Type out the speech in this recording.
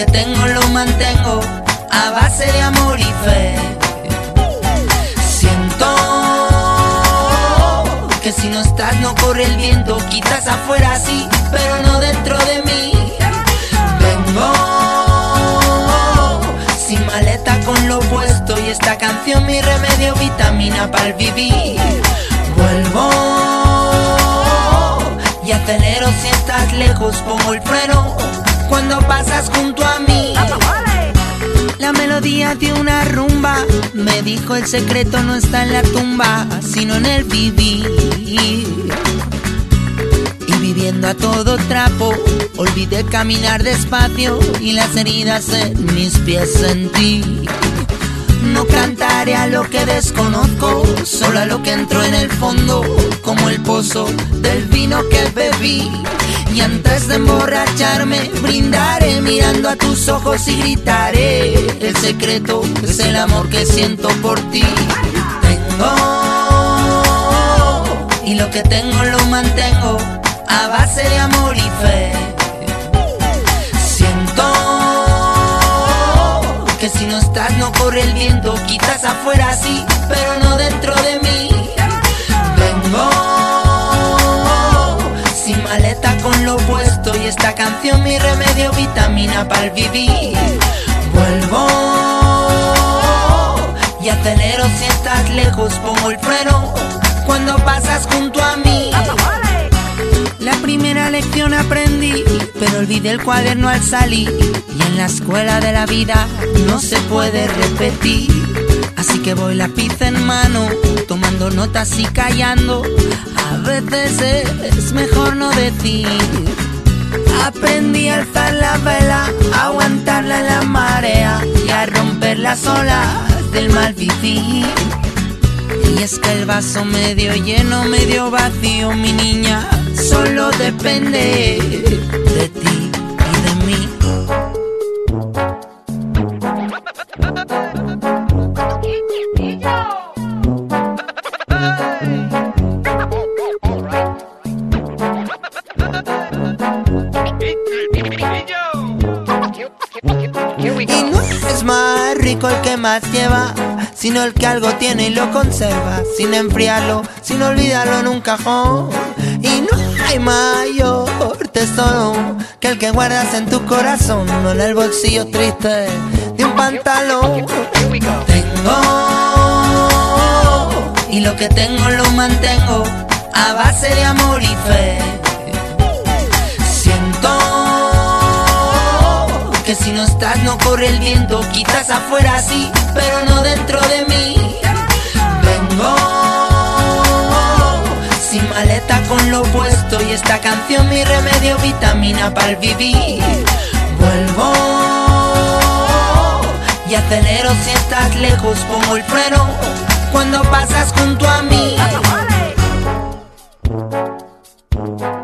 que tengo lo mantengo a base de amor y fe. Siento que si no estás no corre el viento, quizás afuera sí, pero no dentro de mí. Vengo sin maleta con lo puesto y esta canción mi remedio, vitamina para el vivir. Vuelvo y acelero si estás lejos, pongo el freno cuando pasas junto a mí. La melodía de una rumba me dijo el secreto no está en la tumba, sino en el vivir. Y viviendo a todo trapo, olvidé caminar despacio y las heridas en mis pies sentí. No cantaré a lo que desconozco, solo a lo que entró en el fondo, como el pozo del vino que bebí. Y antes de emborracharme, brindaré mirando a tus ojos y gritaré el secreto es el amor que siento por ti. Tengo, y lo que tengo lo mantengo a base de amor y fe. Siento que si no estás no corre el viento, quizás afuera sí, pero no dentro de mí. Vengo sin maleta con lo puesto y esta canción mi remedio, vitamina para el vivir. Vuelvo y acelero si estás lejos, pongo el freno cuando pasas junto a mí. La primera lección aprendí, pero olvidé el cuaderno al salir. Y en la escuela de la vida no se puede repetir. Así que voy lápiz en mano, tomando notas y callando. A veces es mejor no decir. Aprendí a alzar la vela, a aguantarla en la marea y a romper las olas del mal vivir. Y es que el vaso medio lleno, medio vacío, mi niña, solo depende de ti y de mí. Y no es más rico el que más lleva, sino el que algo tiene y lo conserva, sin enfriarlo, sin olvidarlo en un cajón. Y no hay mayor tesoro que el que guardas en tu corazón, no en el bolsillo triste de un pantalón. Tengo, y lo que tengo lo mantengo a base de amor y fe. Siento que si no estás no corre el viento, quizás afuera sí, pero no dentro de mí. Vengo sin maleta con lo puesto y esta canción mi remedio, vitamina para el vivir. Vuelvo y acelero si estás lejos, pongo el freno cuando pasas junto a mí.